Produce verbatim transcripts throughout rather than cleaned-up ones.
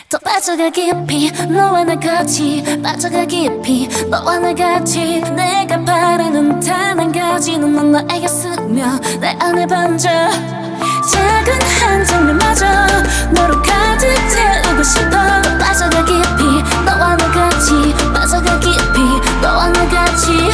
더 빠져가 깊이 너와 나 같이 빠져가 깊이 너와 나 같이 내가 바라는 단 한 가지는 넌 나에게 스며 내 안에 번져 작은 한 장면마저 너로 가득 채우고 싶어 빠져가 깊이 너와 나 같이 빠져가 깊이 너와 나 같이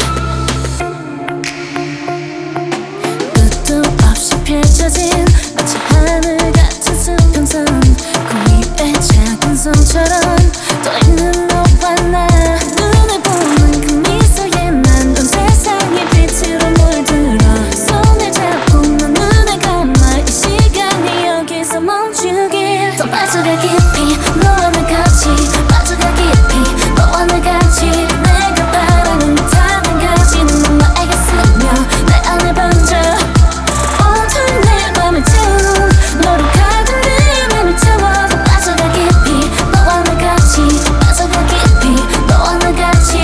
끝도 없이 펼쳐진 마치 하늘 같은 수평선 그 위에 작은 섬처럼 떠있는 너와 나 눈을 보는 그 미소에 난 온 세상이 빛으로 물들어 손을 잡고 난 눈을 감아 이 시간이 여기서 멈추길 더 빠져가 깊이 너와 나 같이 빠져가 깊이 너와 나 같이 내가 바라는 단 한 가지는 넌 나에게 스며 내 안에 번져 온통 내 맘을 채운 너로 가득 내 맘을 채워 더 빠져가 깊이 너와 나 같이 빠져가 깊이 너와 나 같이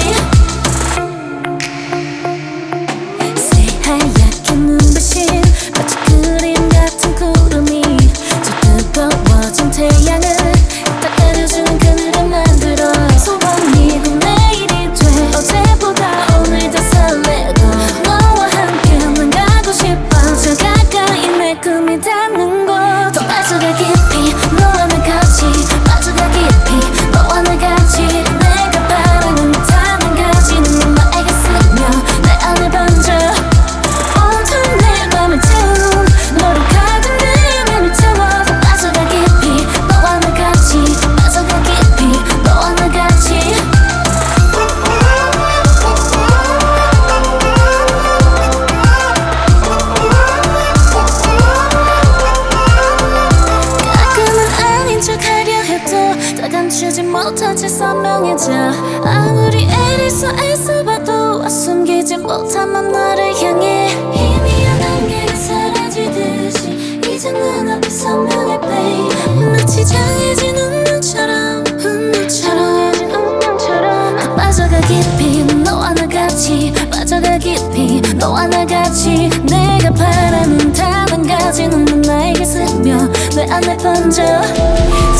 새하얗게 눈부신 마치 그림 같은 구름이 저 뜨거워진 태양을 다 가려주는 그늘을 만들어 소원이고 내일이 돼 어제보다 오늘 더 설레고 너와 함께 난 가고 싶어 저 가까이 내 꿈이 닿는 곳 더 빠져가 깊이 너와 나 같이 빠져가 깊이 너와 나 같이 내가 바라는 단 한 가지는 넌 나에게 스며 내 안에 번져 온통 내 맘을 채운 너로 가득 내 맘을 채워 더 빠져가 깊이 너와 나 같이 빠져가 깊이 너와 나 같이 가끔은 아닌 척 하려 해도 다 감추지 못한 채 선명해져 아무리 애를 써 애써봐도 숨기지 못한 맘 너를 향해 희미한 안개가 사라지듯이 이제 눈앞이 선명해 babe 마치 장해진 운명처럼 운명처럼 더 빠져가 깊이 너와 나 같이 빠져가 깊이 너와 나 같이 내가 바라는 단 한 가지는 넌 나에게 스며 내 안에 번져